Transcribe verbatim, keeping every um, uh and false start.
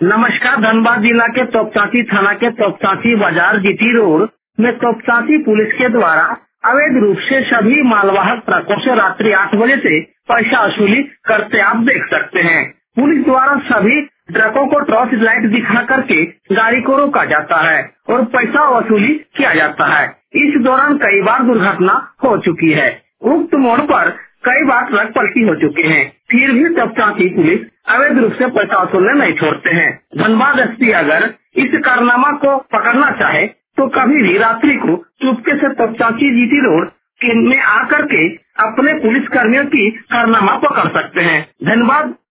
नमस्कार। धनबाद जिला के तोपचांची थाना के तोपचांची बाजार जीटी रोड में तोपचांची पुलिस के द्वारा अवैध रूप से सभी मालवाहक ट्रकों से रात्रि आठ बजे से पैसा वसूली करते आप देख सकते हैं। पुलिस द्वारा सभी ट्रकों को टॉर्च लाइट दिखा करके गाड़ी को रोका जाता है और पैसा वसूली किया जाता है। इस दौरान कई बार दुर्घटना हो चुकी है। उक्त मोड़ पर कई बार ट्रक पलटी हो चुके हैं, फिर भी तोपचांची पुलिस अवैध रूप से पैसा वसूलने नहीं छोड़ते हैं। धनबाद एसपी अगर इस कारनामा को पकड़ना चाहे तो कभी भी रात्रि को चुपके से तोपचांची जीटी रोड में आकर के अपने पुलिस कर्मियों की कारनामा पकड़ सकते हैं। धन्यवाद।